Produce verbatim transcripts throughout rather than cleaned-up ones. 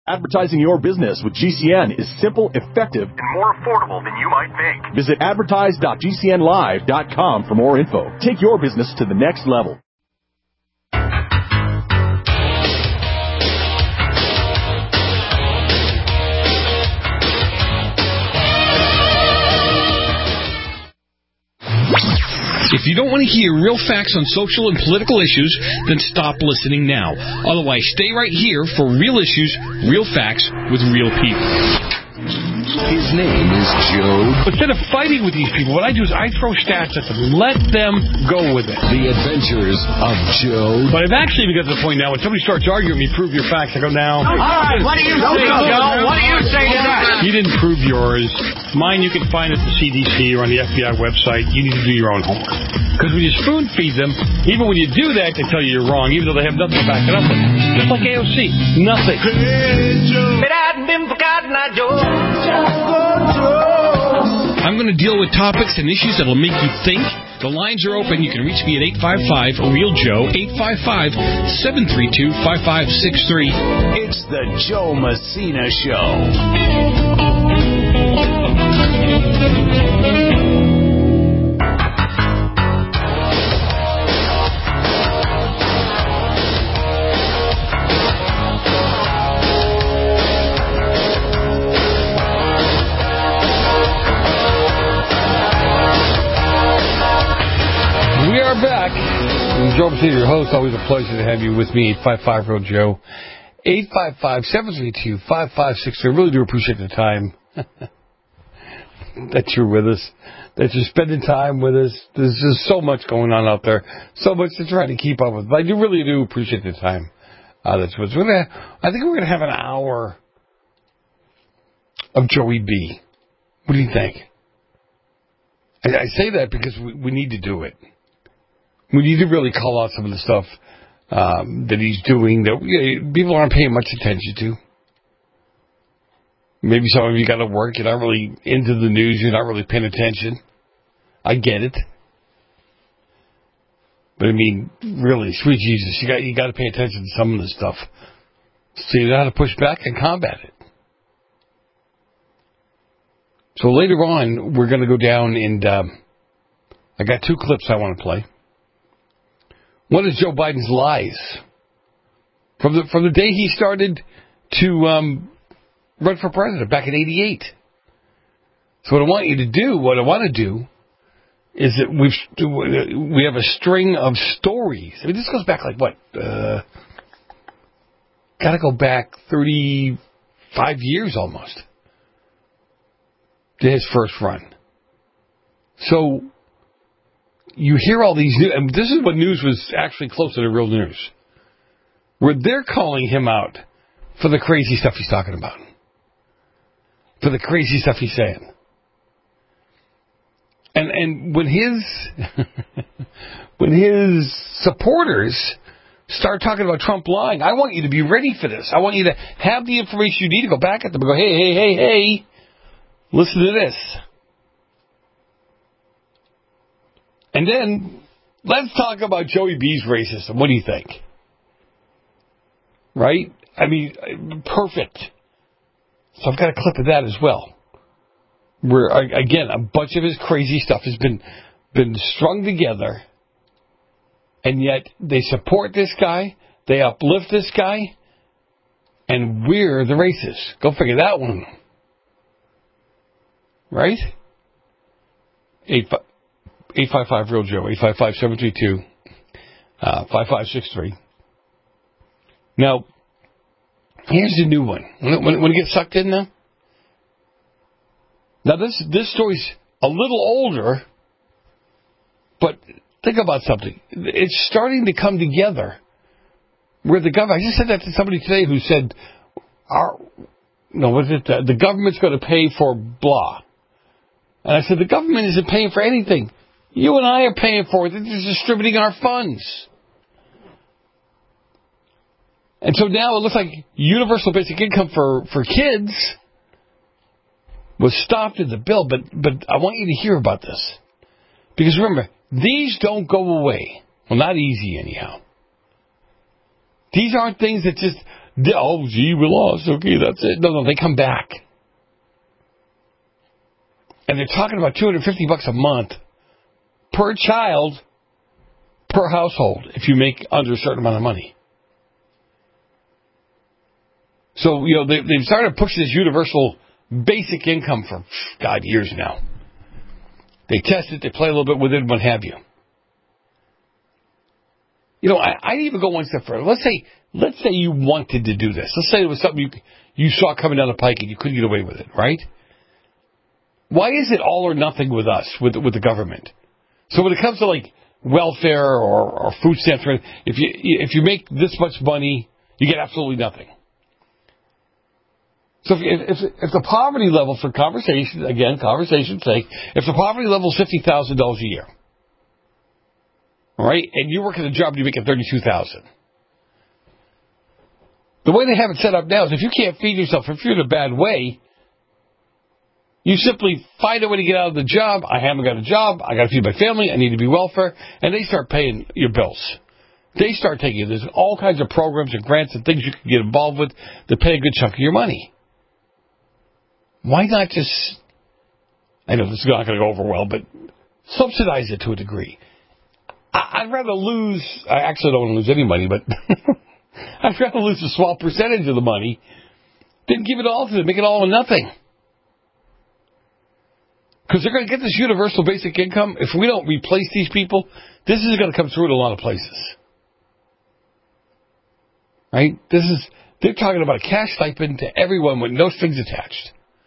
Advertising your business with G C N is simple, effective, and more affordable than you might think. Visit advertise dot g c n live dot com for more info. Take your business to the next level. If you don't want to hear real facts on social and political issues, then stop listening now. Otherwise, stay right here for real issues, real facts with real people. His name is Joe. Instead of fighting with these people, what I do is I throw stats at them. Let them go with it. The Adventures of Joe. But I've actually even got to the point now when somebody starts arguing with me, prove your facts, I go, now. All right, what do you say, Joe? What do you say to that? You didn't prove yours. Mine you can find at the C D C or on the F B I website. You need to do your own homework. Because when you spoon feed them, even when you do that, they tell you you're wrong, even though they have nothing to back it up with. Just like A O C. Nothing. Hey, Joe. But I hadn't been forgotten, I Joe. I'm going to deal with topics and issues that will make you think. The lines are open. You can reach me at eight five five, real Joe, eight five five, seven three two, five five six three. It's the Joe Messina Show. Back. I'm Joe Messina, your host. Always a pleasure to have you with me. eight five five, real Joe. eight five five, seven three two, five five six three. I really do appreciate the time that you're with us, that you're spending time with us. There's just so much going on out there, so much to try to keep up with. But I do really do appreciate the time. Uh, that's what's we're gonna. I think we're gonna have an hour of Joey B. What do you think? I, I say that because we, we need to do it. We need to really call out some of the stuff um, that he's doing that you know, people aren't paying much attention to. Maybe some of you got to work. You're not really into the news. You're not really paying attention. I get it. But I mean, really, sweet Jesus, you got you got to pay attention to some of this stuff so you know how to push back and combat it. So later on, we're going to go down and um, I got two clips I want to play. One is Joe Biden's lies from the from the day he started to um, run for president back in eighty-eight. So what I want you to do, what I want to do, is that we've we have a string of stories. I mean, this goes back like what? Uh, Got to go back thirty-five years almost to his first run. So. You hear all these, and this is what news was actually closer to real news, where they're calling him out for the crazy stuff he's talking about, for the crazy stuff he's saying. And and when his when his supporters start talking about Trump lying, I want you to be ready for this. I want you to have the information you need to go back at them and go, hey, hey, hey, hey, listen to this. And then, let's talk about Joey B's racism. What do you think? Right? I mean, perfect. So I've got a clip of that as well. Where, again, a bunch of his crazy stuff has been been strung together. And yet, they support this guy. They uplift this guy. And we're the racists. Go figure that one. Right? Eight, eight five five, real Joe, eight five five, seven three two, five five six three. Now, here's the new one. When, when, when it gets sucked in now? Now, this, this story's a little older, but think about something. It's starting to come together where the government, I just said that to somebody today who said, our, no, was it, uh, the government's going to pay for blah. And I said, the government isn't paying for anything. You and I are paying for it. They're just distributing our funds. And so now it looks like universal basic income for, for kids was stopped in the bill. But, but I want you to hear about this. Because remember, these don't go away. Well, not easy anyhow. These aren't things that just Oh, gee, we lost. Okay, that's it. No, no, they come back. And they're talking about two hundred fifty bucks a month per child, per household, if you make under a certain amount of money. So, you know, they, they've started pushing this universal basic income for, God, years now. They test it, they play a little bit with it, and what have you. You know, I, I'd even go one step further. Let's say, let's say you wanted to do this. Let's say it was something you you saw coming down the pike and you couldn't get away with it, right? Why is it all or nothing with us, with with the government? So when it comes to like welfare or, or food stamps, if you if you make this much money, you get absolutely nothing. So if if, if the poverty level, for conversation again, conversation's sake, if the poverty level is fifty thousand dollars a year. All right, and you work at a job and you make it thirty-two thousand dollars. The way they have it set up now is if you can't feed yourself, if you're in a bad way, you simply find a way to get out of the job. I haven't got a job. I got to feed my family. I need to be welfare. And they start paying your bills. They start taking it. There's all kinds of programs and grants and things you can get involved with to pay a good chunk of your money. Why not just, I know this is not going to go over well, but subsidize it to a degree. I'd rather lose, I actually don't want to lose any money, but I'd rather lose a small percentage of the money than give it all to them, make it all or nothing. Because they're going to get this universal basic income. If we don't replace these people, this is going to come through in a lot of places. Right? This is, they're talking about a cash stipend to everyone with no strings attached.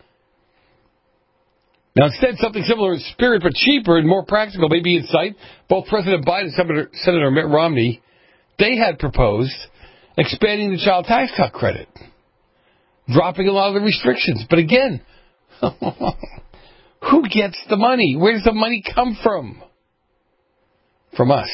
Now, instead, something similar in spirit but cheaper and more practical may be in sight. Both President Biden and Senator, Senator Mitt Romney, they had proposed expanding the child tax cut credit, dropping a lot of the restrictions. But again, who gets the money? Where does the money come from? From us.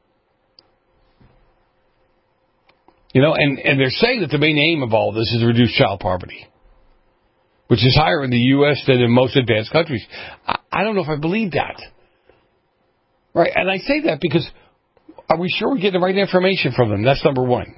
You know, and, and they're saying that the main aim of all this is to reduce child poverty, which is higher in the U S than in most advanced countries. I, I don't know if I believe that. Right, and I say that because are we sure we're getting the right information from them? That's number one.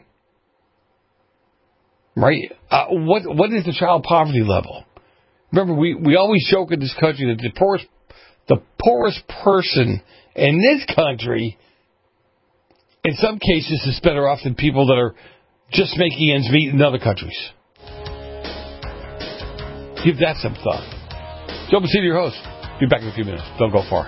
Right? Uh, what What is the child poverty level? Remember, we, we always joke in this country that the poorest, the poorest person in this country, in some cases, is better off than people that are just making ends meet in other countries. Give that some thought. Joe Messina, your host. Be back in a few minutes. Don't go far.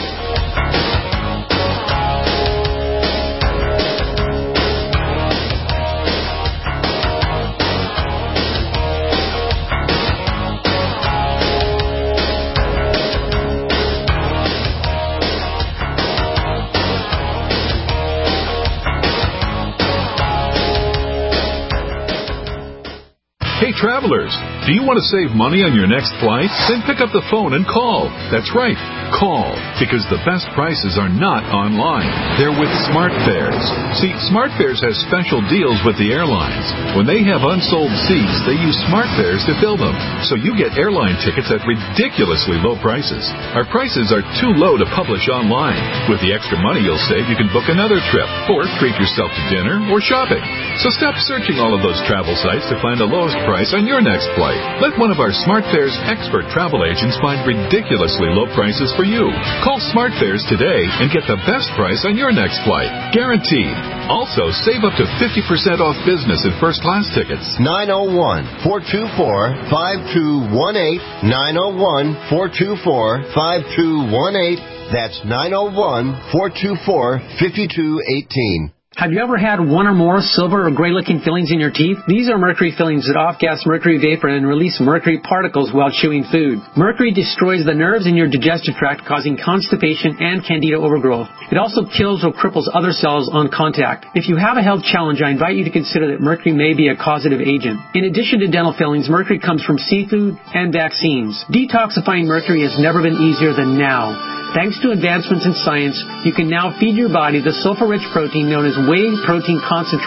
Hey, travelers, do you want to save money on your next flight? Then pick up the phone and call. That's right, call, because the best prices are not online. They're with SmartFares. See, SmartFares has special deals with the airlines. When they have unsold seats, they use SmartFares to fill them. So you get airline tickets at ridiculously low prices. Our prices are too low to publish online. With the extra money you'll save, you can book another trip or treat yourself to dinner or shopping. So stop searching all of those travel sites to find the lowest price on your next flight. Let one of our SmartFares expert travel agents find ridiculously low prices for you. Call SmartFares today and get the best price on your next flight. Guaranteed. Also, save up to fifty percent off business and first class tickets. nine oh one, four two four, five two one eight. nine oh one, four two four, five two one eight. That's nine oh one, four two four, five two one eight. Have you ever had one or more silver or gray-looking fillings in your teeth? These are mercury fillings that off-gas mercury vapor and release mercury particles while chewing food. Mercury destroys the nerves in your digestive tract, causing constipation and candida overgrowth. It also kills or cripples other cells on contact. If you have a health challenge, I invite you to consider that mercury may be a causative agent. In addition to dental fillings, mercury comes from seafood and vaccines. Detoxifying mercury has never been easier than now. Thanks to advancements in science, you can now feed your body the sulfur-rich protein known as whey protein concentrate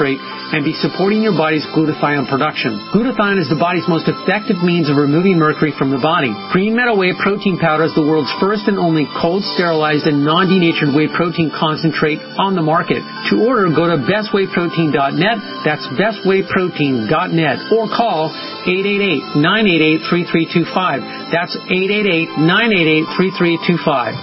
and be supporting your body's glutathione production. Glutathione is the body's most effective means of removing mercury from the body. Green Meadow Whey Protein Powder is the world's first and only cold, sterilized, and non-denatured whey protein concentrate on the market. To order, go to best whey protein dot net. That's best whey protein dot net. Or call eight eight eight, nine eight eight, three three two five. That's eight eight eight, nine eight eight, three three two five.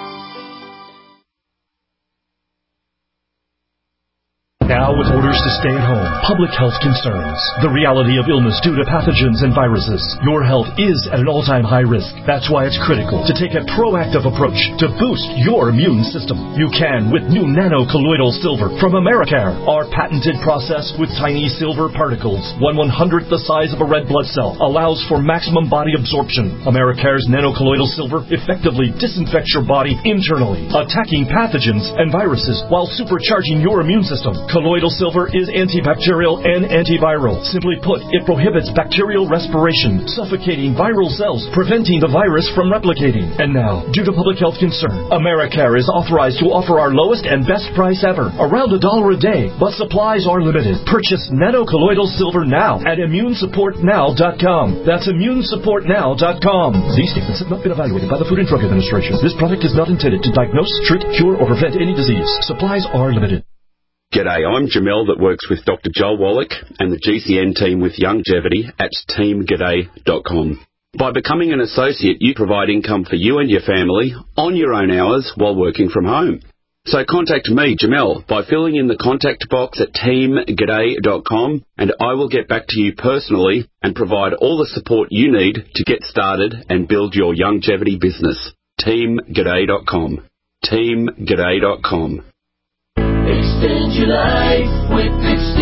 Now with orders to stay at home, public health concerns, the reality of illness due to pathogens and viruses, your health is at an all-time high risk. That's why it's critical to take a proactive approach to boost your immune system. You can with new nano-colloidal silver from Americare, our patented process with tiny silver particles, one one-hundredth the size of a red blood cell, allows for maximum body absorption. Americare's nano-colloidal silver effectively disinfects your body internally, attacking pathogens and viruses while supercharging your immune system. Colloidal silver is antibacterial and antiviral. Simply put, it prohibits bacterial respiration, suffocating viral cells, preventing the virus from replicating. And now, due to public health concern, Americare is authorized to offer our lowest and best price ever, around a dollar a day, but supplies are limited. Purchase nano-colloidal silver now at immune support now dot com. That's immune support now dot com. These statements have not been evaluated by the Food and Drug Administration. This product is not intended to diagnose, treat, cure, or prevent any disease. Supplies are limited. G'day, I'm Jamel that works with Doctor Joel Wallach and the G C N team with Longevity at team g'day dot com. By becoming an associate, you provide income for you and your family on your own hours while working from home. So contact me, Jamel, by filling in the contact box at team g'day dot com, and I will get back to you personally and provide all the support you need to get started and build your longevity business. team g'day dot com. team g'day dot com. Extend your life with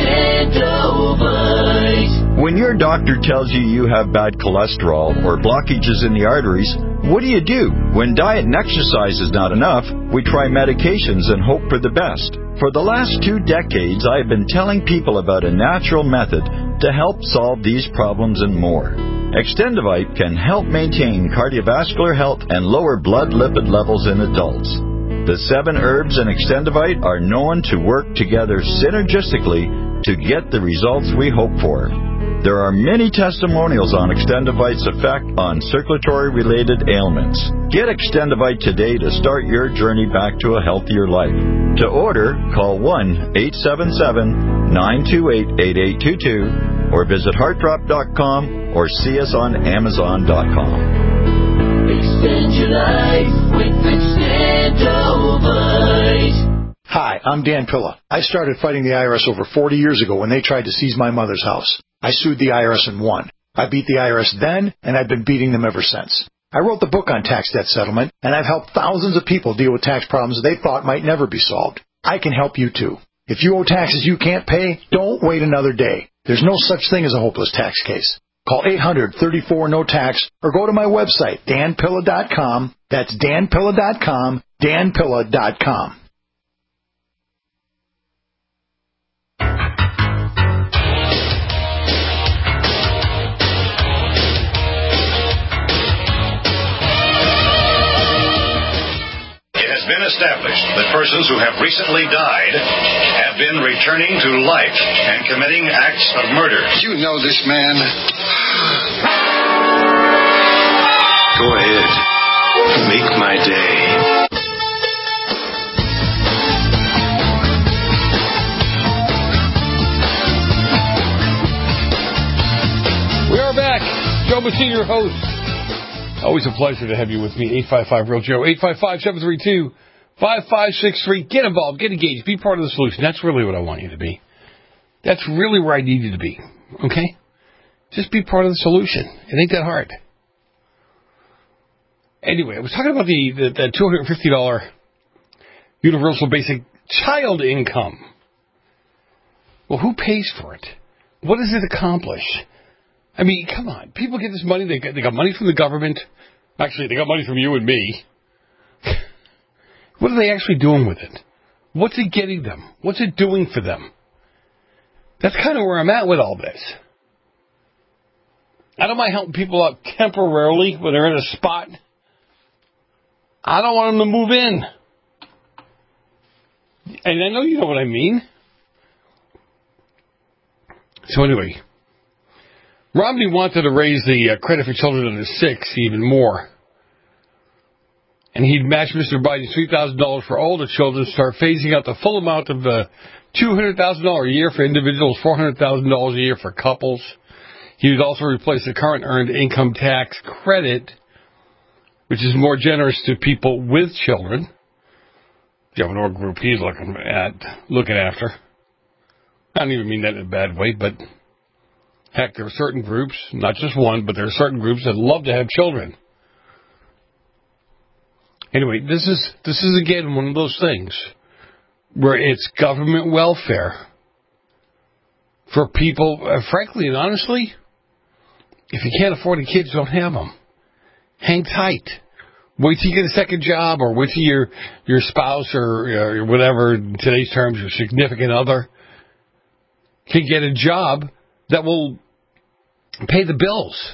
Extendovite. When your doctor tells you you have bad cholesterol or blockages in the arteries, what do you do? When diet and exercise is not enough, we try medications and hope for the best. For the last two decades, I have been telling people about a natural method to help solve these problems and more. Extendovite can help maintain cardiovascular health and lower blood lipid levels in adults. The seven herbs in Extendovite are known to work together synergistically to get the results we hope for. There are many testimonials on Extendovite's effect on circulatory-related ailments. Get Extendovite today to start your journey back to a healthier life. To order, call one eight seven seven, nine two eight, eight eight two two or visit heart drop dot com or see us on amazon dot com. Extend your life with Extendovite. Hi, I'm Dan Pilla. I started fighting the I R S over forty years ago when they tried to seize my mother's house. I sued the I R S and won. I beat the I R S then, and I've been beating them ever since. I wrote the book on tax debt settlement, and I've helped thousands of people deal with tax problems they thought might never be solved. I can help you too. If you owe taxes you can't pay, don't wait another day. There's no such thing as a hopeless tax case. Call eight hundred, thirty-four, no tax or go to my website, dan pilla dot com. That's dan pilla dot com, dan pilla dot com. Been established that persons who have recently died have been returning to life and committing acts of murder. You know this man. Go ahead. Make my day. We are back. Joe Messina, your host. Always a pleasure to have you with me. eight five five, real Joe. eight five five, seven three two, five five six three. Get involved. Get engaged. Be part of the solution. That's really what I want you to be. That's really where I need you to be. Okay? Just be part of the solution. It ain't that hard. Anyway, I was talking about the, the, the two hundred fifty dollars universal basic child income. Well, who pays for it? What does it accomplish? I mean, come on. People get this money. They got, they got money from the government. Actually, they got money from you and me. What are they actually doing with it? What's it getting them? What's it doing for them? That's kind of where I'm at with all this. I don't mind helping people out temporarily when they're in a spot. I don't want them to move in. And I know you know what I mean. So anyway, Romney wanted to raise the uh, credit for children under six even more. And he'd match Mister Biden's three thousand dollars for older children, start phasing out the full amount of uh, two hundred thousand dollars a year for individuals, four hundred thousand dollars a year for couples. He would also replace the current earned income tax credit, which is more generous to people with children. The other group he's looking at, looking after. I don't even mean that in a bad way, but heck, there are certain groups, not just one, but there are certain groups that love to have children. Anyway, this is this is again one of those things where it's government welfare for people, uh, frankly and honestly, if you can't afford the kids, don't have them. Hang tight. Wait till you get a second job, or wait till your your spouse or, or whatever, in today's terms, your significant other, can get a job that will pay the bills.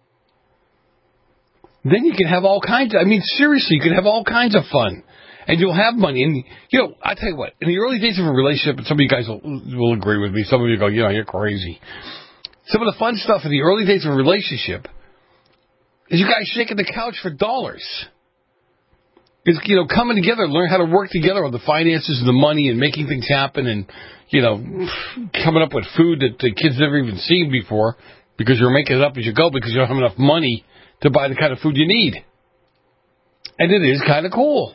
Then you can have all kinds of, I mean, seriously, you can have all kinds of fun. And you'll have money. And, you know, I tell you what, in the early days of a relationship, and some of you guys will, will agree with me, some of you go, you know, you're crazy. Some of the fun stuff in the early days of a relationship is you guys shaking the couch for dollars. It's, you know, coming together, learn how to work together on the finances and the money and making things happen and, you know, coming up with food that the kids never even seen before because you're making it up as you go because you don't have enough money to buy the kind of food you need. And it is kind of cool.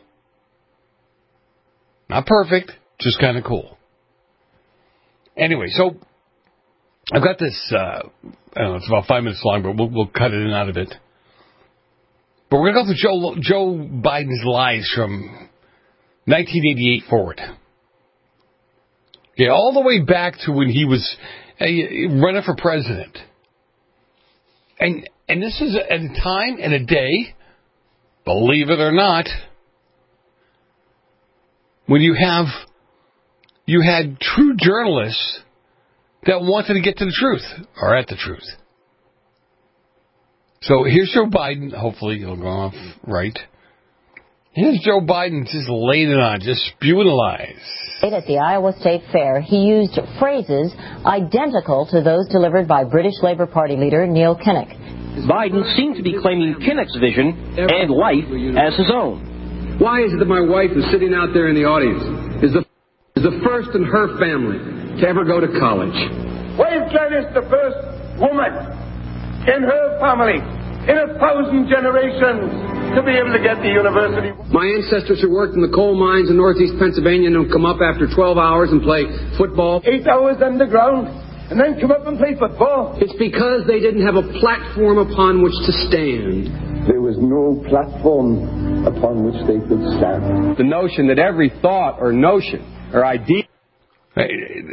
Not perfect, just kind of cool. Anyway, so I've got this, uh, I don't know, it's about five minutes long, but we'll, we'll cut it in and out of it. But we're going to go through Joe, Joe Biden's lies from nineteen eighty-eight forward. Yeah, all the way back to when he was uh, running for president. And and this is at a time and a day, believe it or not, when you have you had true journalists that wanted to get to the truth, or at the truth. So here's Joe Biden. Hopefully it'll go off right. Here's Joe Biden just laying it on, just spewing lies. At the Iowa State Fair, he used phrases identical to those delivered by British Labour Party leader Neil Kinnock. Biden seemed to be claiming Kinnock's vision and life as his own. Why is it that my wife is sitting out there in the audience, is the, is the first in her family to ever go to college? Why is Gladys the first woman in her family in a thousand generations to be able to get to university? My ancestors who worked in the coal mines in northeast Pennsylvania and come up after twelve hours and play football. Eight hours underground and then come up and play football. It's because they didn't have a platform upon which to stand. There was no platform upon which they could stand. The notion that every thought or notion or idea... I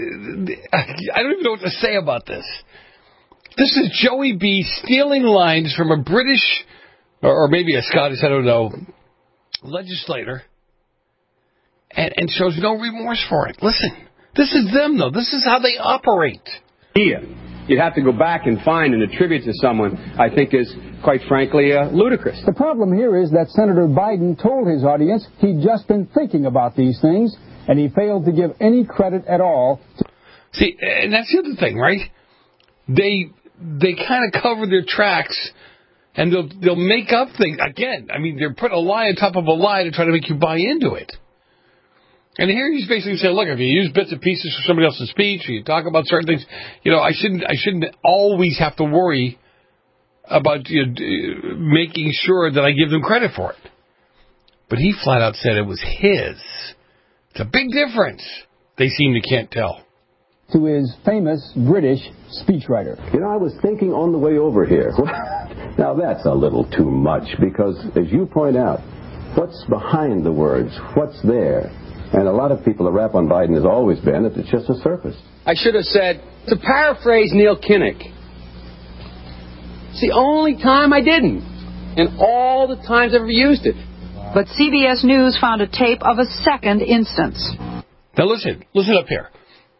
don't even know what to say about this. This is Joey B. stealing lines from a British, or maybe a Scottish, I don't know, legislator, and, and shows no remorse for it. Listen, this is them, though. This is how they operate. Yeah. You'd have to go back and find and attribute to someone, I think is, quite frankly, uh, ludicrous. The problem here is that Senator Biden told his audience he'd just been thinking about these things, and he failed to give any credit at all. To- See, and that's the other thing, right? They they kind of cover their tracks, and they'll they'll make up things. Again, I mean, they're putting a lie on top of a lie to try to make you buy into it. And here he's basically saying, look, if you use bits and pieces from somebody else's speech, or you talk about certain things, you know, I shouldn't I shouldn't always have to worry about you know, making sure that I give them credit for it. But he flat out said it was his. It's a big difference. They seem to can't tell. To his famous British speechwriter. You know, I was thinking on the way over here. Now, that's a little too much because, as you point out, what's behind the words? What's there? And a lot of people, the rap on Biden has always been that it's just a surface. I should have said, to paraphrase Neil Kinnock, it's the only time I didn't, and all the times I've ever used it. But C B S News found a tape of a second instance. Now listen, listen up here.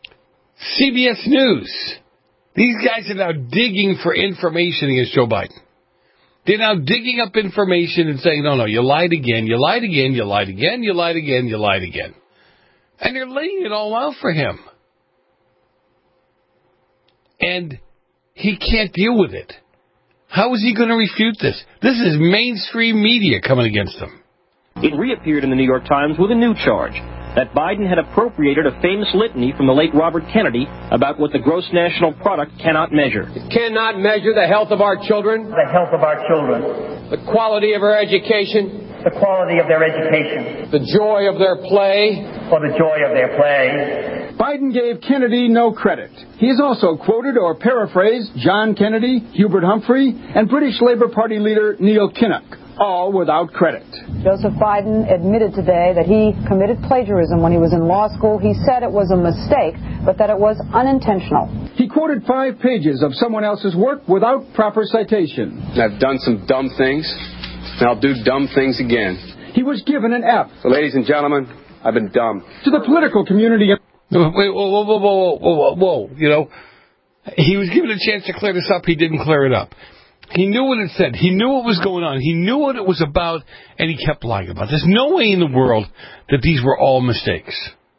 C B S News. These guys are now digging for information against Joe Biden. They're now digging up information and saying, no, no, you lied again, you lied again, you lied again, you lied again, you lied again. And they're laying it all out for him. and he can't deal with it. How is he going to refute this? This is mainstream media coming against him. It reappeared in the New York Times with a new charge, that Biden had appropriated a famous litany from the late Robert Kennedy about what the gross national product cannot measure. It cannot measure the health of our children, the health of our children, the quality of our education, the quality of their education, the joy of their play, or the joy of their play. Biden gave Kennedy no credit. He has also quoted or paraphrased John Kennedy, Hubert Humphrey, and British Labour Party leader Neil Kinnock, all without credit. Joseph Biden admitted today that he committed plagiarism when he was in law school. He said it was a mistake, but that it was unintentional. He quoted five pages of someone else's work without proper citation. I've done some dumb things, and I'll do dumb things again. He was given an F. So, ladies and gentlemen, I've been dumb. To the political community... Wait, whoa, whoa, whoa, whoa, whoa, whoa, whoa, you know, he was given a chance to clear this up. He didn't clear it up. He knew what it said. He knew what was going on. He knew what it was about, and he kept lying about it. There's no way in the world that these were all mistakes.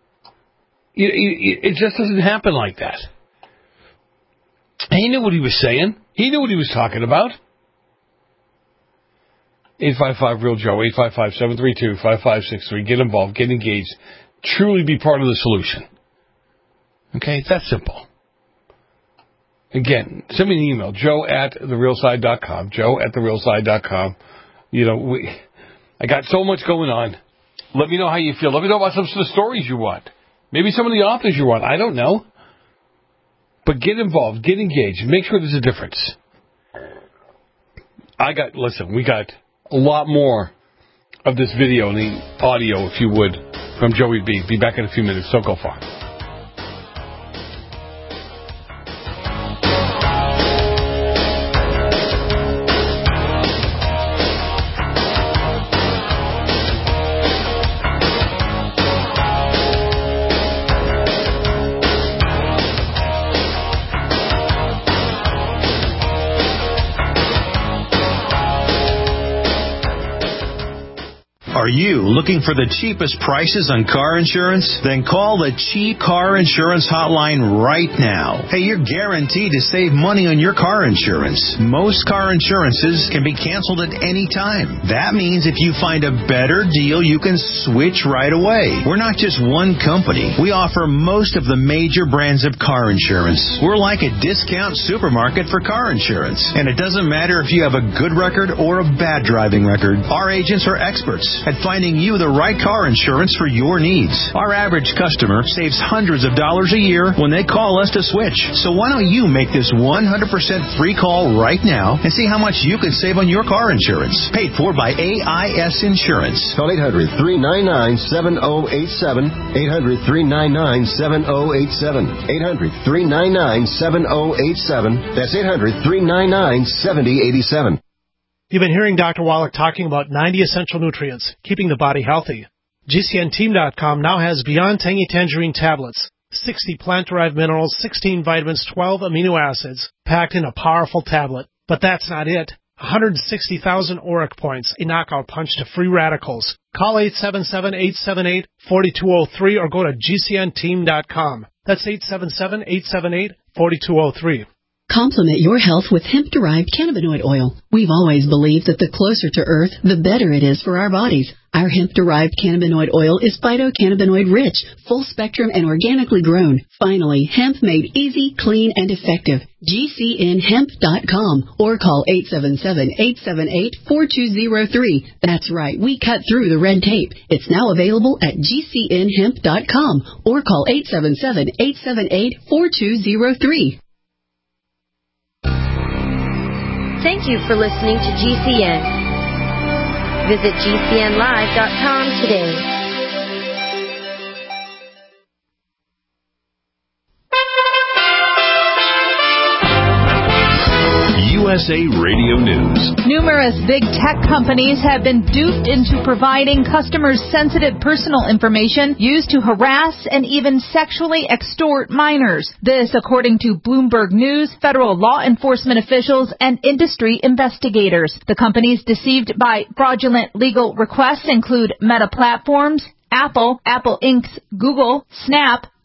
It just doesn't happen like that. He knew what he was saying. He knew what he was talking about. eight five five real Joe, eight five five, seven three two, five five six three. Get involved. Get engaged. Truly be part of the solution. Okay? It's that simple. Again, send me an email, joe at the real side dot com, joe at the real side dot com. You know, we, I got so much going on. Let me know how you feel. Let me know about some of the stories you want. Maybe some of the authors you want. I don't know. But get involved. Get engaged. Make sure there's a difference. I got, listen, we got a lot more of this video and the audio, if you would, from Joey B. Be back in a few minutes. Don't go far. Are you looking for the cheapest prices on car insurance? Then call the Cheap Car Insurance Hotline right now. Hey, you're guaranteed to save money on your car insurance. Most car insurances can be canceled at any time. That means if you find a better deal, you can switch right away. We're not just one company. We offer most of the major brands of car insurance. We're like a discount supermarket for car insurance. And it doesn't matter if you have a good record or a bad driving record. Our agents are experts at finding you the right car insurance for your needs. Our average customer saves hundreds of dollars a year when they call us to switch. So why don't you make this one hundred percent free call right now and see how much you can save on your car insurance. Paid for by A I S Insurance. Call eight hundred, three nine nine, seven oh eight seven. eight hundred, three nine nine, seven oh eight seven. eight hundred, three nine nine, seven oh eight seven. That's eight hundred, three nine nine, seven oh eight seven. You've been hearing Doctor Wallach talking about ninety essential nutrients, keeping the body healthy. G C N team dot com now has Beyond Tangy Tangerine tablets, sixty plant-derived minerals, sixteen vitamins, twelve amino acids, packed in a powerful tablet. But that's not it. one hundred sixty thousand auric points, a knockout punch to free radicals. Call eight seven seven, eight seven eight, four two zero three or go to G C N team dot com. That's eight seven seven, eight seven eight, four two zero three. Complement your health with hemp-derived cannabinoid oil. We've always believed that the closer to Earth, the better it is for our bodies. Our hemp-derived cannabinoid oil is phytocannabinoid rich, full spectrum, and organically grown. Finally, hemp made easy, clean, and effective. G C N hemp dot com or call eight seven seven, eight seven eight, four two zero three. That's right, we cut through the red tape. It's now available at G C N hemp dot com or call eight seven seven, eight seven eight, four two zero three. Thank you for listening to G C N. Visit G C N live dot com today. U S A Radio News. Numerous big tech companies have been duped into providing customers sensitive personal information used to harass and even sexually extort minors. This, according to Bloomberg News, federal law enforcement officials, and industry investigators. The companies deceived by fraudulent legal requests include Meta Platforms, Apple, Apple Incorporated's Google, Snap,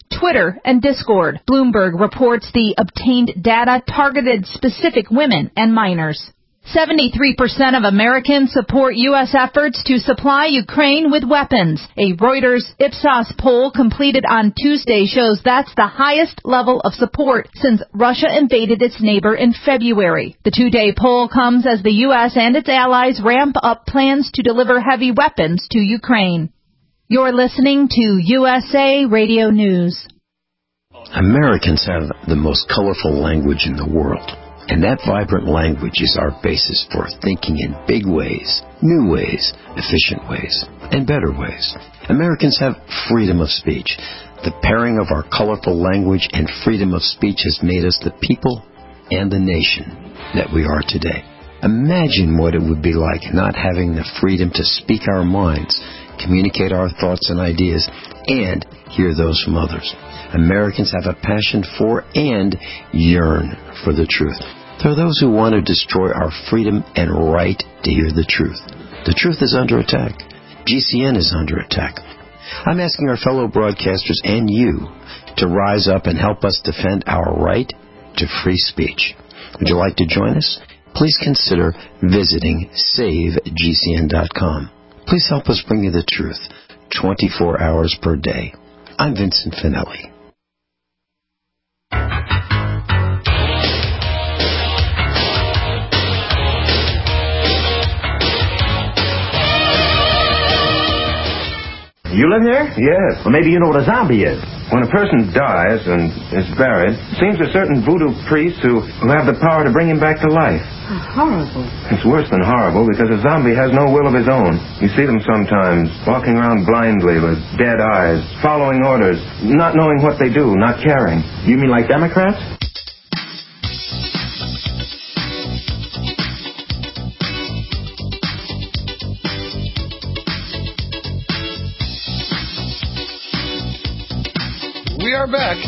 Twitter, and Discord. Bloomberg reports the obtained data targeted specific women and minors. seventy-three percent of Americans support U S efforts to supply Ukraine with weapons. A Reuters Ipsos poll completed on Tuesday shows that's the highest level of support since Russia invaded its neighbor in February. The two-day poll comes as the U S and its allies ramp up plans to deliver heavy weapons to Ukraine. You're listening to U S A Radio News. Americans have the most colorful language in the world. And that vibrant language is our basis for thinking in big ways, new ways, efficient ways, and better ways. Americans have freedom of speech. The pairing of our colorful language and freedom of speech has made us the people and the nation that we are today. Imagine what it would be like not having the freedom to speak our minds, communicate our thoughts and ideas, and hear those from others. Americans have a passion for and yearn for the truth. There are those who want to destroy our freedom and right to hear the truth. The truth is under attack. G C N is under attack. I'm asking our fellow broadcasters and you to rise up and help us defend our right to free speech. Would you like to join us? Please consider visiting save G C N dot com. Please help us bring you the truth twenty-four hours per day. I'm Vincent Finelli. You live here? Yes. Well, maybe you know what a zombie is. When a person dies and is buried, it seems a certain voodoo priests who, who have the power to bring him back to life. Horrible. It's worse than horrible because a zombie has no will of his own. You see them sometimes walking around blindly with dead eyes, following orders, not knowing what they do, not caring. You mean like Democrats? We are back.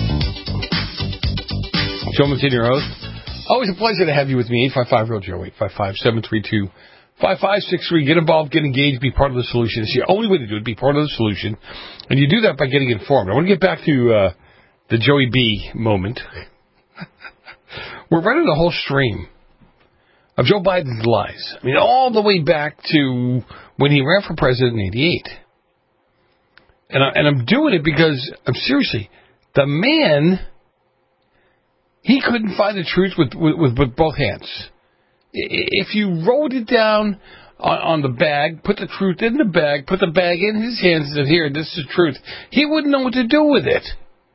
Joe Mancini, your host. Always a pleasure to have you with me. eight five five, real Joe, eight five five, seven three two, five five six three. Get involved, get engaged, be part of the solution. It's the only way to do it, be part of the solution. And you do that by getting informed. I want to get back to uh, the Joey B moment. We're running the whole stream of Joe Biden's lies. I mean, all the way back to when he ran for president in eighty-eight. And, I, and I'm doing it because, I'm seriously, the man, he couldn't find the truth with, with, with both hands. If you wrote it down on, on the bag, put the truth in the bag, put the bag in his hands and said, here, this is truth, he wouldn't know what to do with it.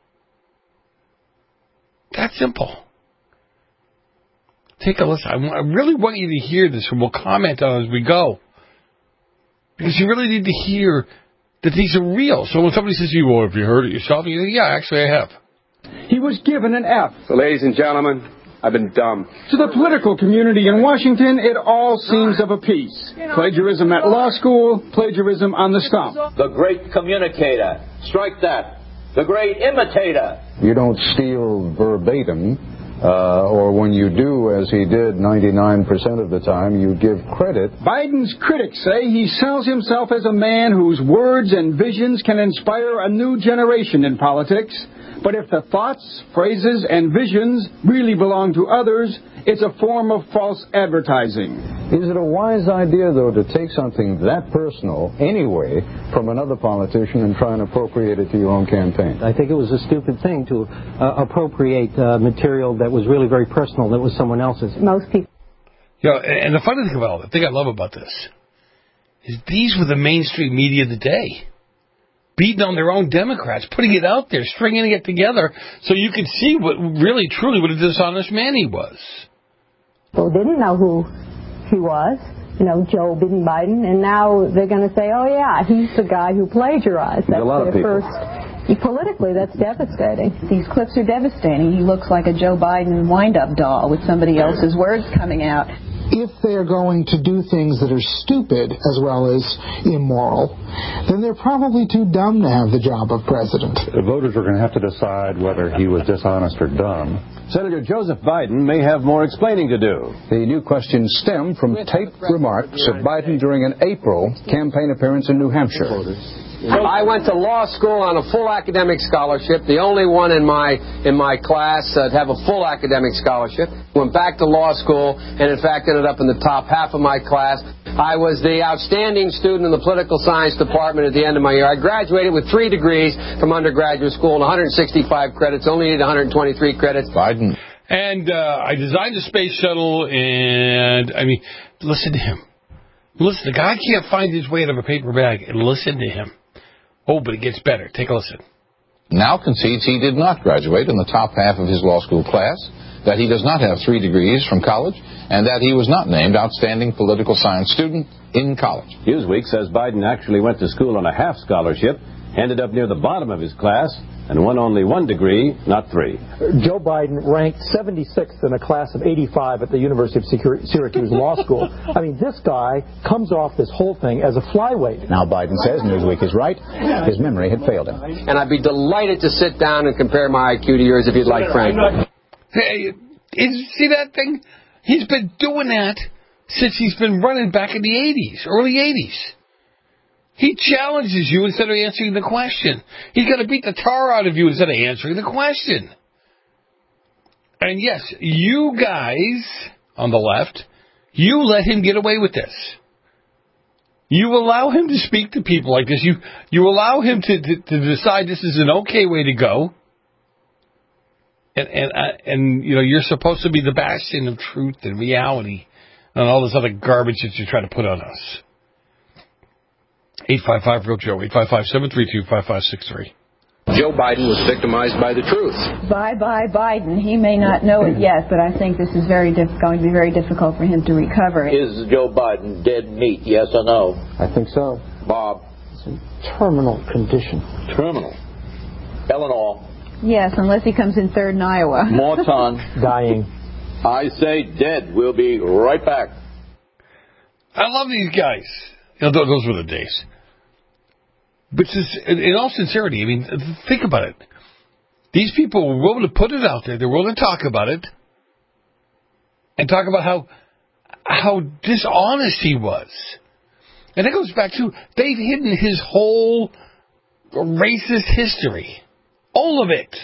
That simple. Take a listen. I, I really want you to hear this, and we'll comment on it as we go. Because you really need to hear that these are real. So when somebody says to you, well, have you heard it yourself? You say, yeah, actually I have. He was given an F. So, ladies and gentlemen, I've been dumb. To the political community in Washington, it all seems of a piece. Plagiarism at law school, plagiarism on the stump. The great communicator. Strike that. The great imitator. You don't steal verbatim, uh, or when you do, as he did ninety-nine percent of the time, you give credit. Biden's critics say he sells himself as a man whose words and visions can inspire a new generation in politics. But if the thoughts, phrases, and visions really belong to others, it's a form of false advertising. Is it a wise idea, though, to take something that personal, anyway, from another politician and try and appropriate it to your own campaign? I think it was a stupid thing to uh, appropriate uh, material that was really very personal, that was someone else's. Most people. Yeah, and the funny thing about it, the thing I love about this, is these were the mainstream media of the day. Beating on their own Democrats, putting it out there, stringing it together so you could see what really, truly, what a dishonest man he was. People didn't know who he was, you know, Joe Biden, and now they're going to say, oh, yeah, he's the guy who plagiarized. That's a lot of their people. First. Politically, that's devastating. These clips are devastating. He looks like a Joe Biden wind-up doll with somebody else's words coming out. If they're going to do things that are stupid as well as immoral, then they're probably too dumb to have the job of president. The voters are going to have to decide whether he was dishonest or dumb. Senator Joseph Biden may have more explaining to do. The new questions stem from taped remarks of Biden during an April campaign appearance in New Hampshire. I went to law school on a full academic scholarship, the only one in my in my class uh, to have a full academic scholarship. Went back to law school and, in fact, ended up in the top half of my class. I was the outstanding student in the political science department at the end of my year. I graduated with three degrees from undergraduate school and one hundred sixty-five credits, only needed one hundred twenty-three credits. Biden. And uh, I designed a space shuttle, and, I mean, listen to him. Listen, the guy can't find his way out of a paper bag, and listen to him. Oh, but it gets better. Take a listen. Now concedes he did not graduate in the top half of his law school class, that he does not have three degrees from college, and that he was not named outstanding political science student in college. Newsweek says Biden actually went to school on a half scholarship, ended up near the bottom of his class, and won only one degree, not three. Joe Biden ranked seventy-sixth in a class of eighty-five at the University of Syracuse Law School. I mean, this guy comes off this whole thing as a flyweight. Now Biden says Newsweek is right. His memory had failed him. And I'd be delighted to sit down and compare my I Q to yours if you'd like, Frank. Hey, is, see that thing? He's been doing that since he's been running back in the eighties, early eighties. He challenges you instead of answering the question. He's going to beat the tar out of you instead of answering the question. And yes, you guys on the left, you let him get away with this. You allow him to speak to people like this. You you allow him to, to, to decide this is an okay way to go. And, and, uh, and, you know, you're supposed to be the bastion of truth and reality and all this other garbage that you try to put on us. eight five five real Joe, eight five five, seven three two, five five six three. Joe Biden was victimized by the truth. Bye-bye Biden. He may not know it yet, but I think this is very diff- going to be very difficult for him to recover. Is Joe Biden dead meat, yes or no? I think so. Bob? It's in terminal condition. Terminal? Eleanor? Yes, unless he comes in third in Iowa. Morton? Dying. I say dead. We'll be right back. I love these guys. You know, those were the days. But just, in all sincerity, I mean, think about it. These people were willing to put it out there. They're willing to talk about it. And talk about how how dishonest he was. And that goes back to, they've hidden his whole racist history. All of it.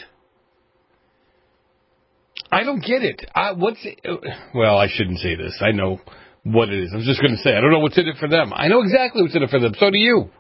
I don't get it. I, what's it? Well, I shouldn't say this. I know what it is. I was just going to say, I don't know what's in it for them. I know exactly what's in it for them. So do you.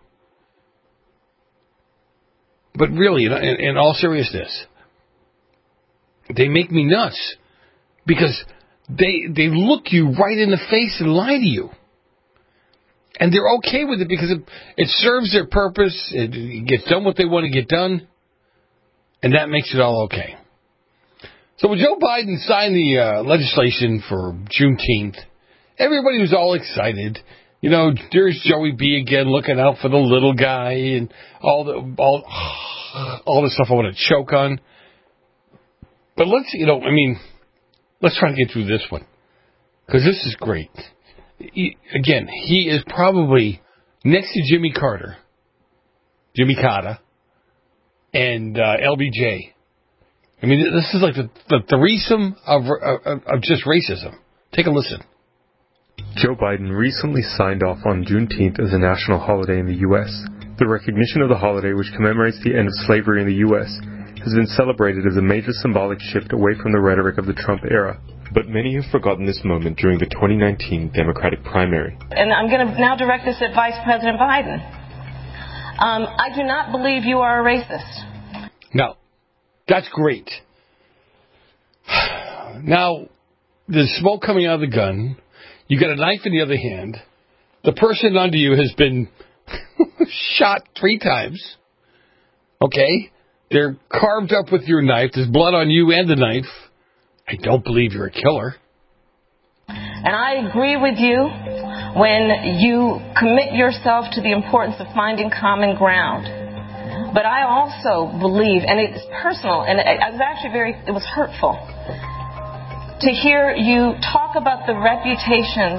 But really, in, in all seriousness, they make me nuts because they they look you right in the face and lie to you. And they're okay with it because it, it serves their purpose. It, it gets done what they want to get done. And that makes it all okay. So when Joe Biden signed the uh, legislation for Juneteenth, everybody was all excited. You know, there's Joey B again looking out for the little guy and all the all, all the stuff I want to choke on. But let's, you know, I mean, let's try to get through this one. Because this is great. He, again, he is probably next to Jimmy Carter, Jimmy Carter, and uh, L B J. I mean, this is like the, the threesome of, of, of just racism. Take a listen. Joe Biden recently signed off on Juneteenth as a national holiday in the U S. The recognition of the holiday, which commemorates the end of slavery in the U S, has been celebrated as a major symbolic shift away from the rhetoric of the Trump era. But many have forgotten this moment during the twenty nineteen Democratic primary. And I'm going to now direct this at Vice President Biden. Um, I do not believe you are a racist. No. That's great. Now, there's smoke coming out of the gun. You got a knife in the other hand. The person under you has been shot three times. Okay? They're carved up with your knife. There's blood on you and the knife. I don't believe you're a killer. And I agree with you when you commit yourself to the importance of finding common ground. But I also believe, and it's personal, and it was actually very, it was hurtful to hear you talk about the reputations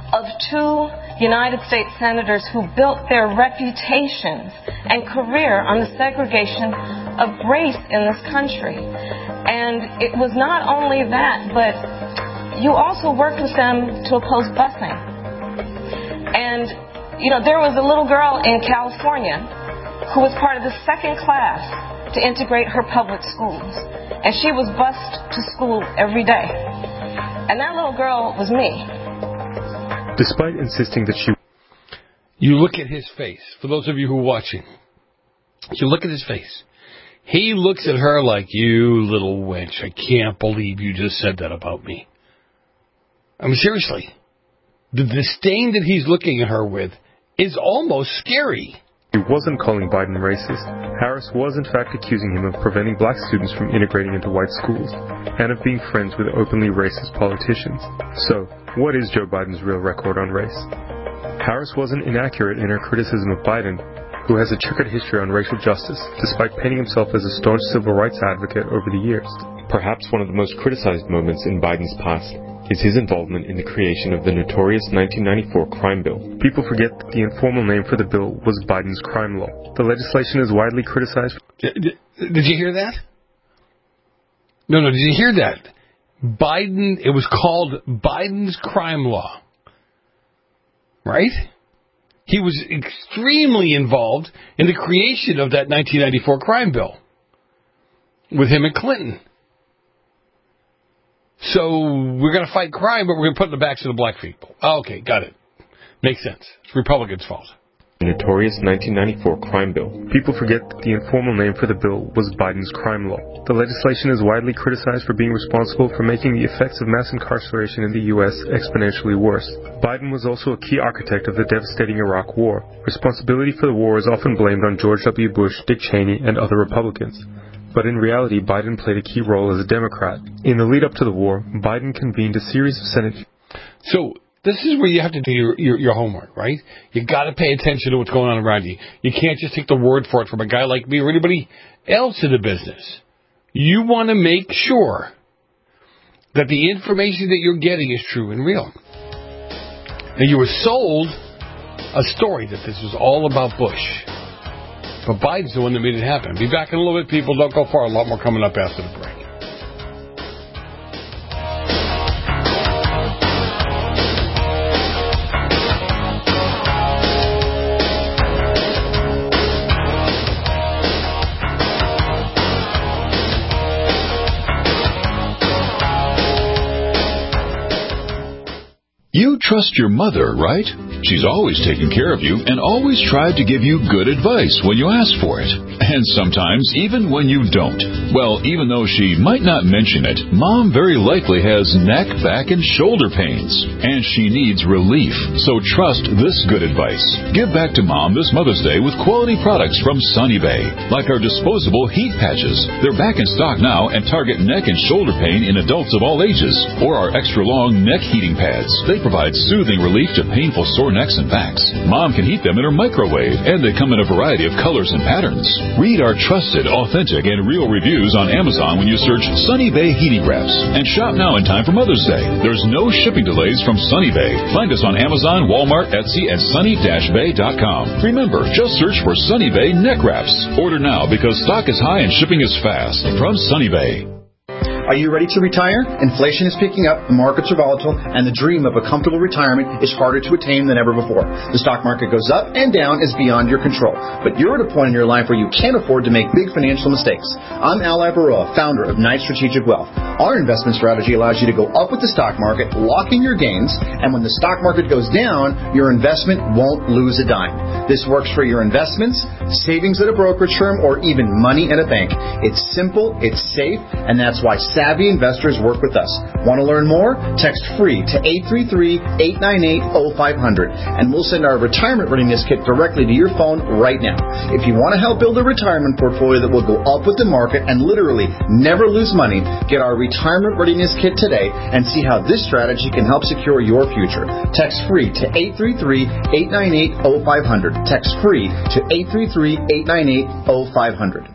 of two United States senators who built their reputations and career on the segregation of race in this country. And it was not only that, but you also worked with them to oppose busing. And, you know, there was a little girl in California who was part of the second class to integrate her public schools. And she was bused to school every day. And that little girl was me. Despite insisting that she... You look at his face. For those of you who are watching, you look at his face. He looks at her like, you little wench, I can't believe you just said that about me. I mean, seriously. The disdain that he's looking at her with is almost scary. He wasn't calling Biden racist. Harris was in fact accusing him of preventing black students from integrating into white schools, and of being friends with openly racist politicians. So, what is Joe Biden's real record on race? Harris wasn't inaccurate in her criticism of Biden, who has a checkered history on racial justice, despite painting himself as a staunch civil rights advocate over the years. Perhaps one of the most criticized moments in Biden's past is his involvement in the creation of the notorious nineteen ninety-four crime bill. People forget that the informal name for the bill was Biden's crime law. The legislation is widely criticized. Did, did you hear that? No, no, did you hear that? Biden, it was called Biden's crime law. Right? He was extremely involved in the creation of that nineteen ninety-four crime bill with him and Clinton. So we're going to fight crime, but we're going to put it in the backs of the black people. Oh, okay, got it. Makes sense. It's Republicans' fault. The notorious nineteen ninety-four crime bill. People forget that the informal name for the bill was Biden's crime law. The legislation is widely criticized for being responsible for making the effects of mass incarceration in the U S exponentially worse. Biden was also a key architect of the devastating Iraq War. Responsibility for the war is often blamed on George W. Bush, Dick Cheney, and other Republicans. But in reality, Biden played a key role as a Democrat. In the lead-up to the war, Biden convened a series of Senate... So, this is where you have to do your, your, your homework, right? You got to pay attention to what's going on around you. You can't just take the word for it from a guy like me or anybody else in the business. You want to make sure that the information that you're getting is true and real. Now, you were sold a story that this was all about Bush. But Biden's the one that made it happen. Be back in a little bit, people. Don't go far. A lot more coming up after the break. You trust your mother, right? She's always taken care of you and always tried to give you good advice when you ask for it. And sometimes even when you don't. Well, even though she might not mention it, Mom very likely has neck, back, and shoulder pains. And she needs relief. So trust this good advice. Give back to Mom this Mother's Day with quality products from Sunny Bay. Like our disposable heat patches. They're back in stock now and target neck and shoulder pain in adults of all ages. Or our extra long neck heating pads. They provide soothing relief to painful sore necks and backs. Mom can heat them in her microwave, and they come in a variety of colors and patterns. Read our trusted, authentic, and real reviews on Amazon when you search Sunny Bay Heating Wraps. And shop now in time for Mother's Day. There's no shipping delays from Sunny Bay. Find us on Amazon, Walmart, Etsy, and sunny dash bay dot com. Remember, just search for Sunny Bay Neck Wraps. Order now because stock is high and shipping is fast. From Sunny Bay. Are you ready to retire? Inflation is picking up, the markets are volatile, and the dream of a comfortable retirement is harder to attain than ever before. The stock market goes up and down is beyond your control. But you're at a point in your life where you can't afford to make big financial mistakes. I'm Al Baroa, founder of Knight Strategic Wealth. Our investment strategy allows you to go up with the stock market, lock in your gains, and when the stock market goes down, your investment won't lose a dime. This works for your investments, savings at a brokerage firm, or even money in a bank. It's simple, it's safe, and that's why savvy investors work with us. Want to learn more? Text FREE to eight three three, eight nine eight, zero five zero zero, and we'll send our retirement readiness kit directly to your phone right now. If you want to help build a retirement portfolio that will go up with the market and literally never lose money, get our retirement readiness kit today and see how this strategy can help secure your future. Text FREE to eight three three, eight nine eight, zero five zero zero. Text FREE to eight three three, eight nine eight, zero five zero zero.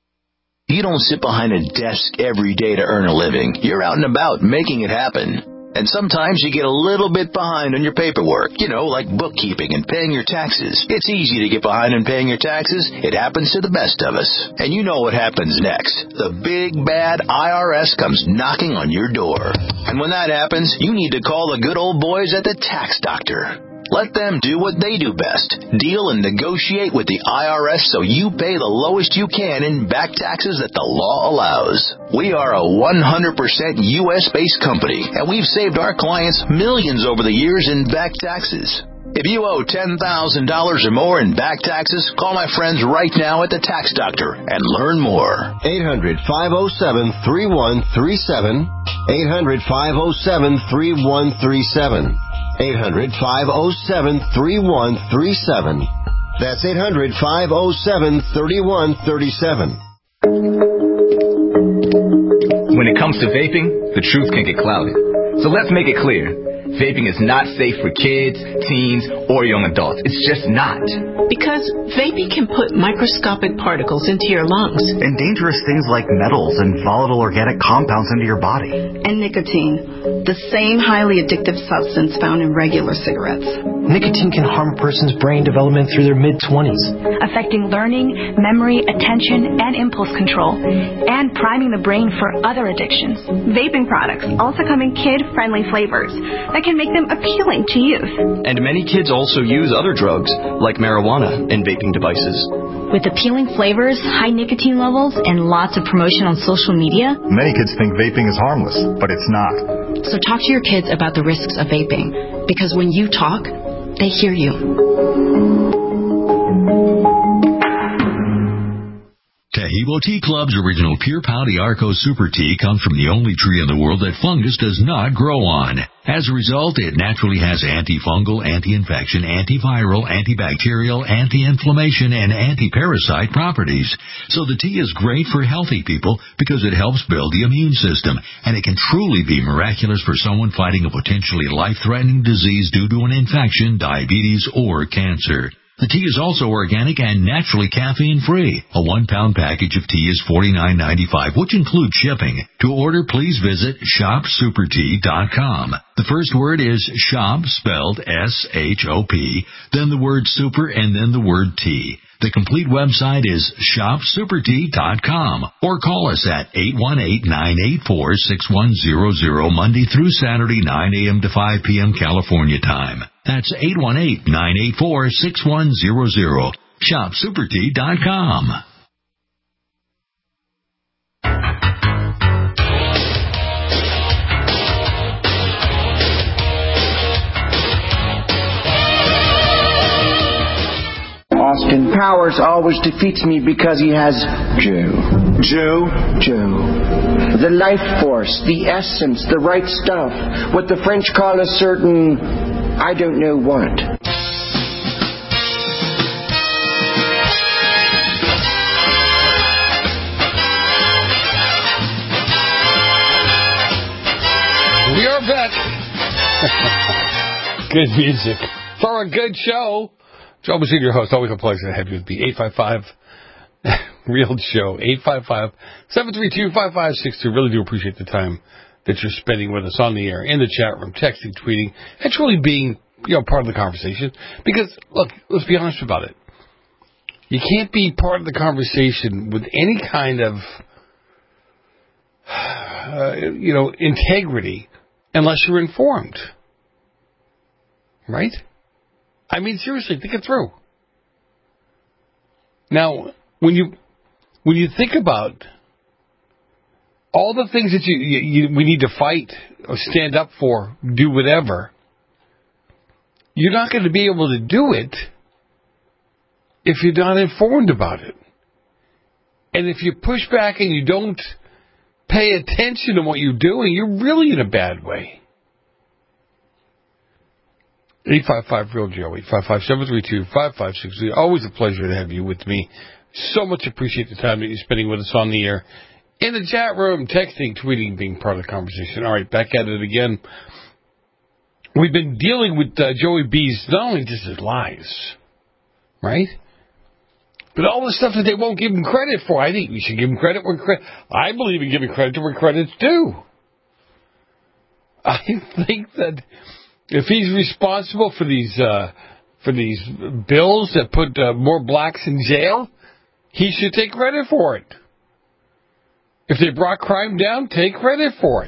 You don't sit behind a desk every day to earn a living. You're out and about making it happen. And sometimes you get a little bit behind on your paperwork, you know, like bookkeeping and paying your taxes. It's easy to get behind on paying your taxes. It happens to the best of us. And you know what happens next. The big, bad I R S comes knocking on your door. And when that happens, you need to call the good old boys at the Tax Doctor. Let them do what they do best. Deal and negotiate with the I R S so you pay the lowest you can in back taxes that the law allows. We are a one hundred percent U S-based company, and we've saved our clients millions over the years in back taxes. If you owe ten thousand dollars or more in back taxes, call my friends right now at the Tax Doctor and learn more. eight hundred, five oh seven, three one three seven. eight hundred, five oh seven, three one three seven. eight hundred, five oh seven, three one three seven. That's eight hundred, five oh seven, three one three seven. When it comes to vaping, the truth can get clouded. So let's make it clear. Vaping is not safe for kids, teens, or young adults. It's just not. Because vaping can put microscopic particles into your lungs. And dangerous things like metals and volatile organic compounds into your body. And nicotine, the same highly addictive substance found in regular cigarettes. Nicotine can harm a person's brain development through their mid-twenties. Affecting learning, memory, attention, and impulse control. And priming the brain for other addictions. Vaping products also come in kid-friendly flavors that can make them appealing to youth. And many kids also use other drugs, like marijuana, in vaping devices. With appealing flavors, high nicotine levels, and lots of promotion on social media, many kids think vaping is harmless, but it's not. So talk to your kids about the risks of vaping, because when you talk, they hear you. Taheebo Tea Club's original Pure Pau d'Arco Super Tea comes from the only tree in the world that fungus does not grow on. As a result, it naturally has antifungal, anti-infection, antiviral, antibacterial, anti-inflammation, and anti-parasite properties. So the tea is great for healthy people because it helps build the immune system, and it can truly be miraculous for someone fighting a potentially life-threatening disease due to an infection, diabetes, or cancer. The tea is also organic and naturally caffeine-free. A one-pound package of tea is forty-nine ninety-five, which includes shipping. To order, please visit shop super tea dot com. The first word is shop, spelled S H O P, then the word super, and then the word tea. The complete website is shop super tea dot com, or call us at eight one eight, nine eight four, six one zero zero Monday through Saturday, nine a.m. to five p.m. California time. That's eight one eight, nine eight four, six one zero zero. shop super tea dot com. Austin Powers always defeats me because he has Joe. Joe? Joe. The life force, the essence, the right stuff. What the French call a certain, I don't know what. We are back. Good music. For a good show. Joe Messina, your host. Always a pleasure to have you with me. eight five five Real Show. eight five five, seven three two, five five six two. Really do appreciate the time that you're spending with us on the air, in the chat room, texting, tweeting, and truly being, you know, part of the conversation. Because, look, let's be honest about it. You can't be part of the conversation with any kind of, uh, you know, integrity unless you're informed. Right? I mean, seriously, think it through. Now, when you when you think about all the things that you, you, you we need to fight or stand up for, do whatever, you're not going to be able to do it if you're not informed about it. And if you push back and you don't pay attention to what you're doing, you're really in a bad way. eight five five Real Joe, eight five five, seven three two, five five six zero. Always a pleasure to have you with me. So much appreciate the time that you're spending with us on the air, in the chat room, texting, tweeting, being part of the conversation. All right, back at it again. We've been dealing with uh, Joey B's, not only just his lies, right? But all the stuff that they won't give him credit for. I think we should give him credit where credit. I believe in giving credit to where credit's due. I think that if he's responsible for these uh, for these bills that put uh, more blacks in jail, he should take credit for it. If they brought crime down, take credit for it.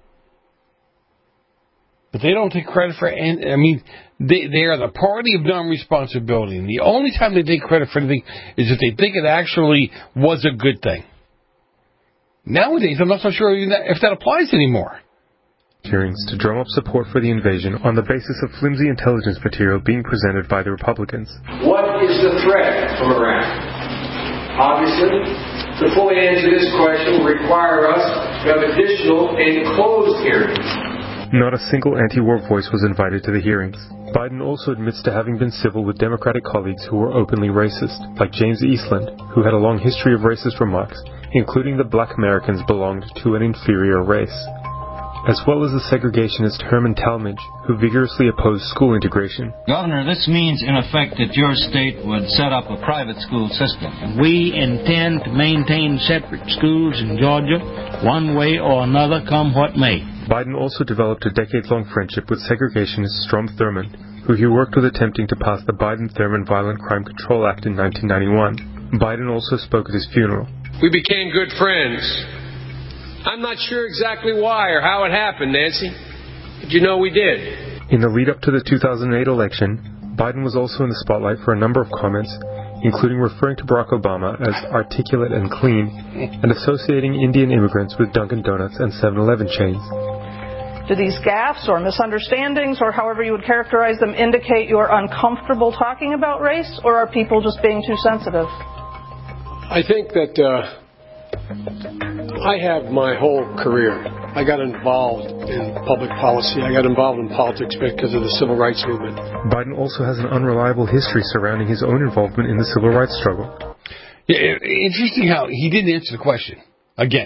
But they don't take credit for any, I mean, they, they are the party of non-responsibility. And the only time they take credit for anything is if they think it actually was a good thing. Nowadays, I'm not so sure if that applies anymore. Hearings to drum up support for the invasion on the basis of flimsy intelligence material being presented by the Republicans. What is the threat from Iran? Obviously, to fully answer this question will require us to have additional enclosed hearings. Not a single anti-war voice was invited to the hearings. Biden also admits to having been civil with Democratic colleagues who were openly racist, like James Eastland, who had a long history of racist remarks, including that black Americans belonged to an inferior race, as well as the segregationist Herman Talmadge, who vigorously opposed school integration. Governor, this means, in effect, that your state would set up a private school system. We intend to maintain separate schools in Georgia, one way or another, come what may. Biden also developed a decades-long friendship with segregationist Strom Thurmond, who he worked with attempting to pass the Biden-Thurmond Violent Crime Control Act in nineteen ninety-one. Biden also spoke at his funeral. We became good friends. I'm not sure exactly why or how it happened, Nancy, but you know we did. In the lead-up to the two thousand eight election, Biden was also in the spotlight for a number of comments, including referring to Barack Obama as articulate and clean, and associating Indian immigrants with Dunkin' Donuts and seven eleven chains. Do these gaffes or misunderstandings, or however you would characterize them, indicate you're uncomfortable talking about race, or are people just being too sensitive? I think that uh, I have my whole career. I got involved in public policy. I got involved in politics because of the civil rights movement. Biden also has an unreliable history surrounding his own involvement in the civil rights struggle. Yeah, interesting how he didn't answer the question. Again.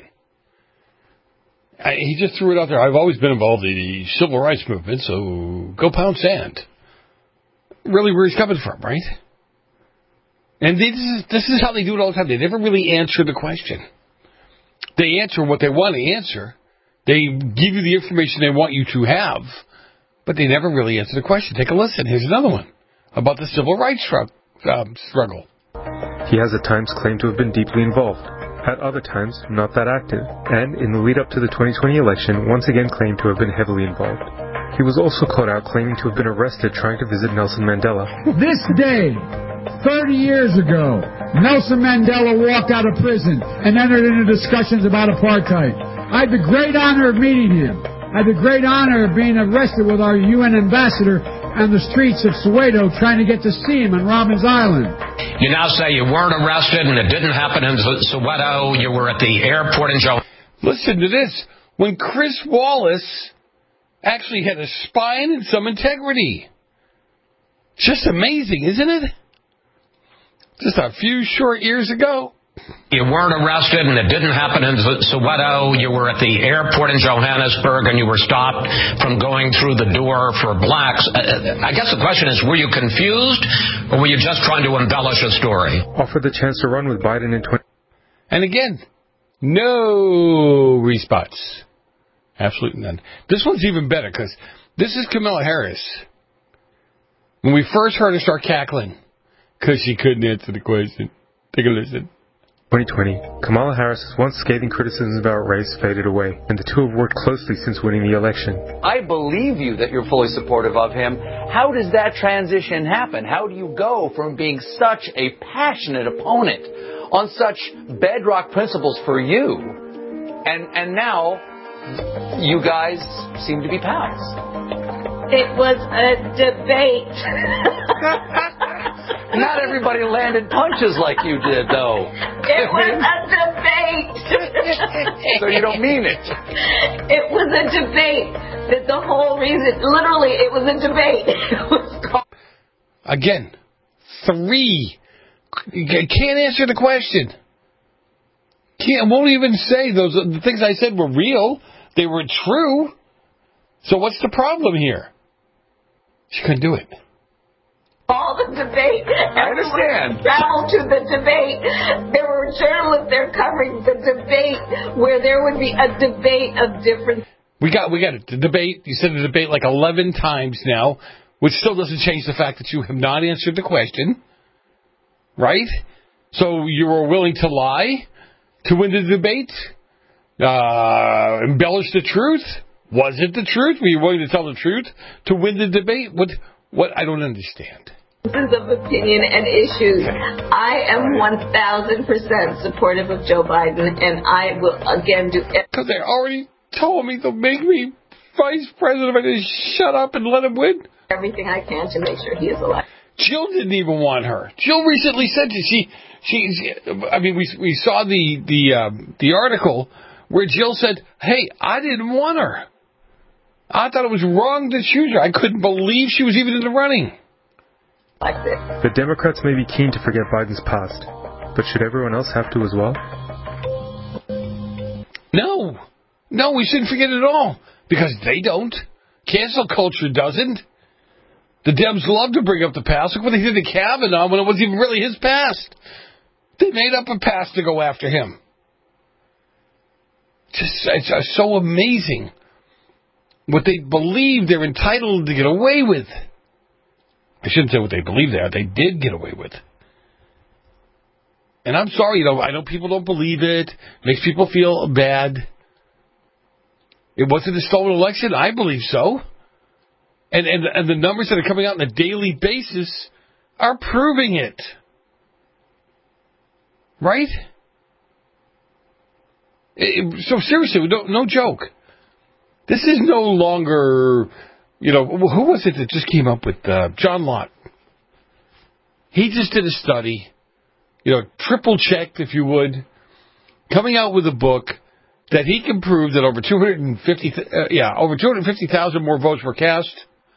I, he just threw it out there. I've always been involved in the civil rights movement, so go pound sand. Really where he's coming from, right? And this is, this is how they do it all the time. They never really answer the question. They answer what they want to answer. They give you the information they want you to have, but they never really answer the question. Take a listen. Here's another one about the civil rights um, struggle. He has at times claimed to have been deeply involved. At other times, not that active, and in the lead-up to the twenty twenty election, once again claimed to have been heavily involved. He was also caught out claiming to have been arrested trying to visit Nelson Mandela. This day, thirty years ago, Nelson Mandela walked out of prison and entered into discussions about apartheid. I had the great honor of meeting him. I had the great honor of being arrested with our U N ambassador on the streets of Soweto trying to get to see him on Robbins Island. You now say you weren't arrested and it didn't happen in Soweto. You were at the airport in Joe. Listen to this. When Chris Wallace actually had a spine and some integrity. Just amazing, isn't it? Just a few short years ago. You weren't arrested and it didn't happen in Soweto. You were at the airport in Johannesburg and you were stopped from going through the door for blacks. I guess the question is, were you confused or were you just trying to embellish a story? Offered the chance to run with Biden in twenty. And again, no response. Absolutely none. This one's even better because this is Kamala Harris. When we first heard her start cackling because she couldn't answer the question. Take a listen. twenty twenty, Kamala Harris's once scathing criticisms about race faded away, and the two have worked closely since winning the election. I believe you that you're fully supportive of him. How does that transition happen? How do you go from being such a passionate opponent on such bedrock principles for you, and and now you guys seem to be pals? It was a debate. Not everybody landed punches like you did, though. It was a debate. So you don't mean it? It was a debate. That the whole reason, literally, it was a debate. It was called. Again, three. Can't answer the question. Can't, won't even say those the things I said were real. They were true. So what's the problem here? She couldn't do it. All the debate. I understand. Traveled to the debate. There were journalists there covering the debate where there would be a debate of different. We got we got it. The debate, you said the debate like eleven times now, which still doesn't change the fact that you have not answered the question. Right? So you were willing to lie to win the debate? Uh, embellish the truth? Was it the truth? Were you willing to tell the truth to win the debate? What? What? I don't understand. Differences of opinion and issues. I am one thousand percent supportive of Joe Biden, and I will again do it. Because they already told me they'll make me vice president if I just shut up and let him win. Everything I can to make sure he is elected. Jill didn't even want her. Jill recently said that she, she, I mean, we we saw the the uh, the article where Jill said, "Hey, I didn't want her. I thought it was wrong to choose her. I couldn't believe she was even in the running." Like this. The Democrats may be keen to forget Biden's past, but should everyone else have to as well? No, no, we shouldn't forget it all because they don't. Cancel culture doesn't. The Dems love to bring up the past. Look what they did to Kavanaugh when it wasn't even really his past. They made up a past to go after him. Just, it's just so amazing what they believe they're entitled to get away with. I shouldn't say what they believe they are. They did get away with. And I'm sorry, you know, I know people don't believe it. It makes people feel bad. It wasn't a stolen election. I believe so. And, and and the numbers that are coming out on a daily basis are proving it. Right? It, so seriously, no, no joke. This is no longer, you know, who was it that just came up with uh, John Lott? He just did a study, you know, triple checked, if you would, coming out with a book that he can prove that over two hundred fifty, uh, yeah, over two hundred fifty thousand more votes were cast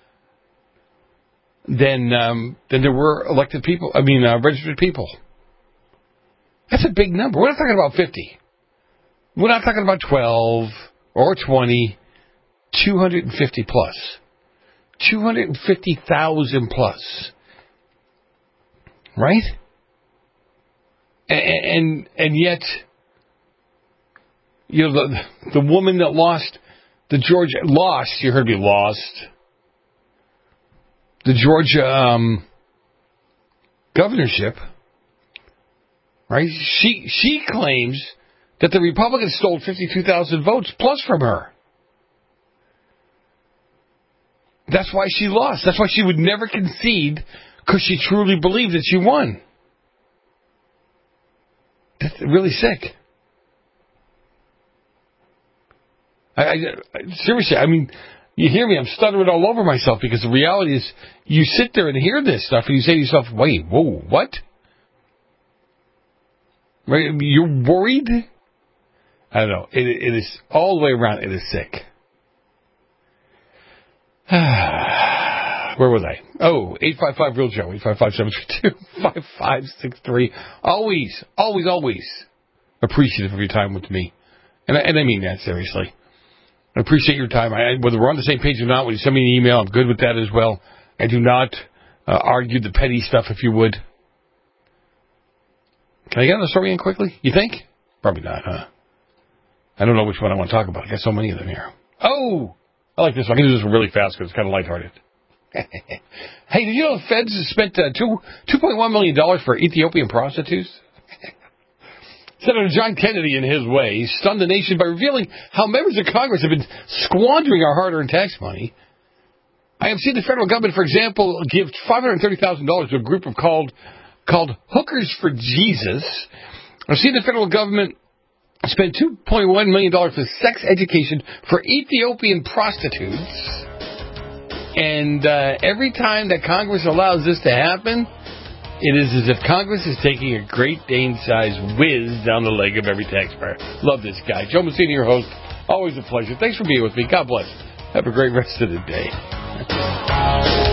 than um, than there were elected people. I mean, uh, registered people. That's a big number. We're not talking about fifty. We're not talking about twelve or twenty. two hundred fifty plus. two hundred fifty thousand plus. Right? And, and and yet, you know, the the woman that lost the Georgia lost. You heard me, lost. The Georgia um, governorship, right? She she claims that the Republicans stole fifty-two thousand votes plus from her. That's why she lost. That's why she would never concede, because she truly believed that she won. That's really sick. I, I, seriously, I mean, you hear me, I'm stuttering all over myself, because the reality is you sit there and hear this stuff and you say to yourself, wait, whoa, what? Right? You're worried? I don't know. It, it is all the way around. It is sick. Where was I? Oh, eight five five real Joe, eight five five, seven three two, five five six three. Always, always, always appreciative of your time with me. And I, and I mean that seriously. I appreciate your time. I, whether we're on the same page or not, when you send me an email, I'm good with that as well. I do not uh, argue the petty stuff, if you would. Can I get on the story in quickly? You think? Probably not, huh? I don't know which one I want to talk about. I got so many of them here. Oh! I like this one. I can do this one really fast because it's kind of lighthearted. Hey, did you know the feds spent uh, two two point one million dollars for Ethiopian prostitutes? Senator John Kennedy, in his way, stunned the nation by revealing how members of Congress have been squandering our hard-earned tax money. I have seen the federal government, for example, give five hundred thirty thousand dollars to a group of called called Hookers for Jesus. I've seen the federal government spend two point one million dollars for sex education for Ethiopian prostitutes. And uh, every time that Congress allows this to happen, it is as if Congress is taking a Great Dane-sized whiz down the leg of every taxpayer. Love this guy. Joe Messina, your host. Always a pleasure. Thanks for being with me. God bless. Have a great rest of the day.